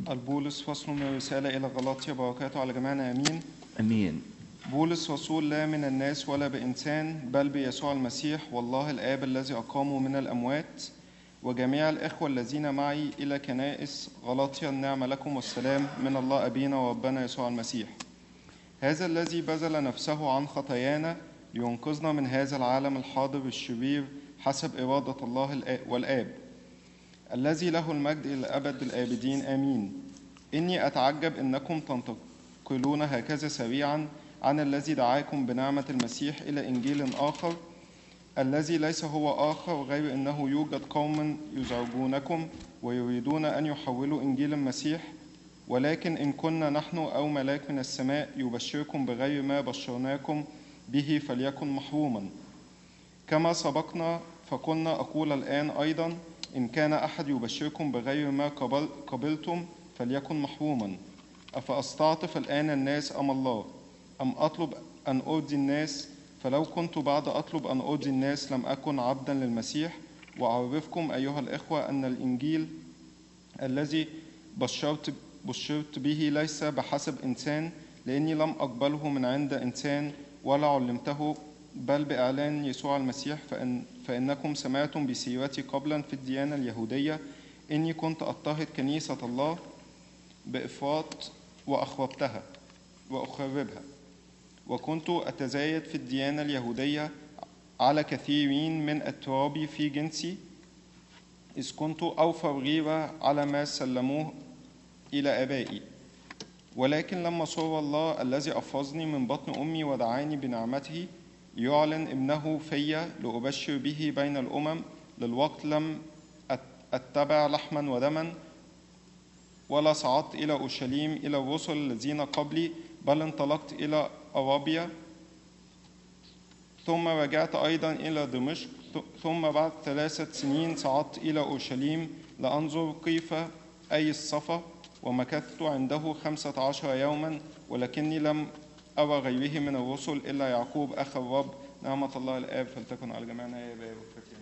البولس فصل من الرسالة إلى غلاطيا، بركاته على جميعنا آمين. أمين. بولس رسول، لا من الناس ولا بإنسان، بل بيسوع المسيح والله الآب الذي أقامه من الأموات، وجميع الإخوة الذين معي إلى كنائس غلاطيا، النعمة لكم والسلام من الله أبينا وربنا يسوع المسيح. هذا الذي بذل نفسه عن خطايانا لينقذنا من هذا العالم الحاضر الشرير حسب إرادة الله والآب، الذي له المجد إلى أبد الآبدين آمين. إني أتعجب إنكم تنتقلون هكذا سريعا عن الذي دعاكم بنعمة المسيح إلى إنجيل آخر، الذي ليس هو آخر، غير أنه يوجد قوم يزعجونكم ويريدون أن يحولوا إنجيل المسيح. ولكن إن كنا نحن أو ملاك من السماء يبشركم بغير ما بشرناكم به فليكن محروما. كما سبقنا فقلنا أقول الآن أيضا، إن كان أحد يبشركم بغير ما قبلتم فليكن محروما. أفأستعطف الآن الناس أم الله؟ أم أطلب أن أرضي الناس؟ فلو كنت بعد أطلب أن أرضي الناس لم أكن عبدا للمسيح. وأعرفكم أيها الإخوة أن الإنجيل الذي بشرت به ليس بحسب إنسان، لأني لم أقبله من عند إنسان ولا علمته، بل بإعلان يسوع المسيح. فإنكم سمعتم بسيرتي قبلا في الديانة اليهودية، إني كنت أضطهد كنيسة الله بإفراط وأخربها، وكنت أتزايد في الديانة اليهودية على كثيرين من أترابي في جنسي، إذ كنت أوفر غيرة على ما سلموه إلى آبائي. ولكن لما سر الله الذي أفرزني من بطن أمي ودعاني بنعمته يعلن ابنه في لأبشر به بين الأمم، للوقت لم أتبع لحما ودما، ولا صعدت إلى أورشليم إلى الرسل الذين قبلي، بل انطلقت إلى أرابيا، ثم رجعت أيضا إلى دمشق، ثم بعد 3 سنين صعدت إلى أورشليم لأنظر كيف أي الصفا، ومكثت عنده 15 يوما، ولكني لم أرى غيره من الرسل إلا يعقوب أخ الرب. نعمة الله الآب فلتكن على جميعنا يا باب.